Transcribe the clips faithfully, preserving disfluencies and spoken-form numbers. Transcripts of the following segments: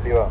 Счастливо.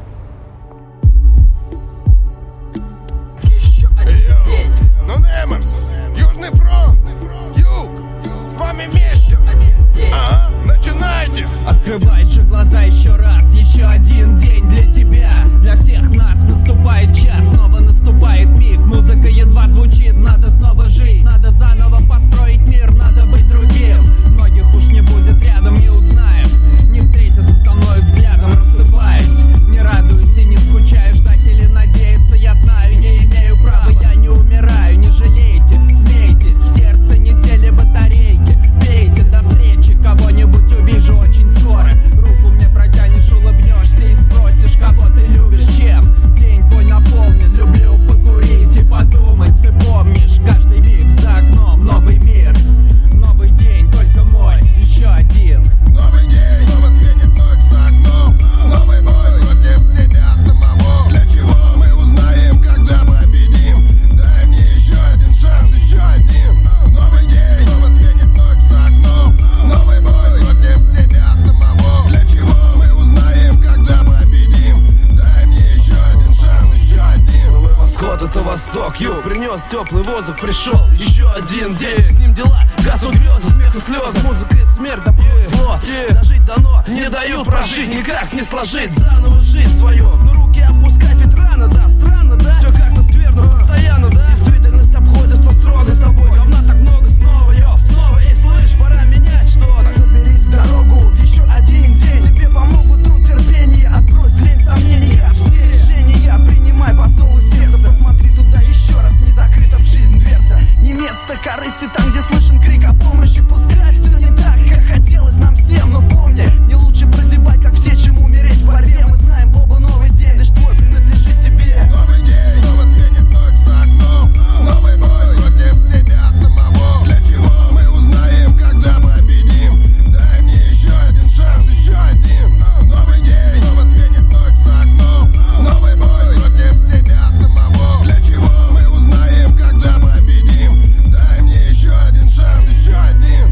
Ну, Немерс, Южный фронт, Юг, с вами вместе. Ага, начинайте. Открывай же глаза еще раз, еще один день для тебя. Для всех нас наступает час, снова наступает миг. Музыка едва звучит, надо снова жить. Надо заново построить мир, надо быть другим. Многих уж не будет рядом, не узнаем. Не встретятся со мной взглядом, рассыпаясь. Не радуюсь и не скучаю, ждать или надеяться. Я знаю, не имею права, я не умираю. Не жалейте, смейтесь, в сердце не сели батарейки. Пейте, до встречи, кого-нибудь увижу очень скоро. Руку мне протянешь, улыбнешься и спросишь, кого ты любишь, чем. День твой наполнен, люблю покурить и подумать. Ты помнишь, каждый миг за окном новый мир. Новый день, только мой, еще один. Новый день, снова сменит ночь за окном. Новый бой против себя самого. Для чего мы узнаем, когда победим? Дай мне еще один шанс, еще один. Новый день, снова сменит ночь за окном. Новый бой против себя самого. Для чего мы узнаем, когда победим? Дай мне еще один шанс, еще один. Восход это восток, юг, принес теплый воздух, пришел еще один день. С ним дела, гаснут грезы, смех и слезы, музыка и смерть, да зло. Дожить дано, не дают прожить, никак не сложить заново жизнь свою. Но руки опускать ведь рано, да, странно, да? Все как-то скверно, постоянно, да? Действительность обходится строго с тобой, говна так много снова, йо, снова, эй, слышь, пора менять что-то. Соберись в дорогу, еще один день. Тебе помогут труд, терпение, отбрось лень, сомнения. Все решения принимай по зову сердца. Посмотри туда еще раз, не закрыта в жизнь дверца. Не место корысти там, где слышен крик о помощи. Пускай все не так, как хотелось нам всем, но помни, не лучше прозябать, как все, чем умереть в борьбе. Мы знаем оба, новый день лишь твой принадлежит тебе. Новый день, снова сменит ночь за окном. Новый бой против себя самого. Для чего мы узнаем, когда победим? Дай мне еще один шанс, еще один. Новый день, снова сменит ночь за окном. Новый бой против себя самого. Для чего мы узнаем, когда победим? Дай мне еще один шанс, еще один.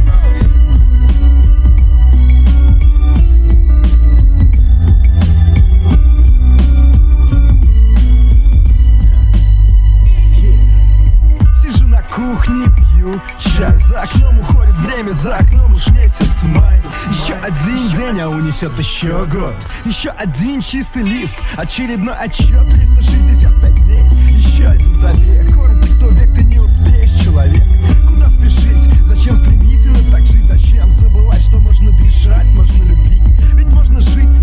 Сижу на кухне, пью чай. За окном уходит время, за окном уж месяц май. Еще один день, а унесет еще год. Еще один чистый лист, очередной отчет. Триста шестьдесят пять дней, еще один забег. Коротко, кто век, ты не успеешь, человек. Куда спешить? Зачем стремительно так жить? Зачем забывать, что можно дышать, можно любить? Ведь можно жить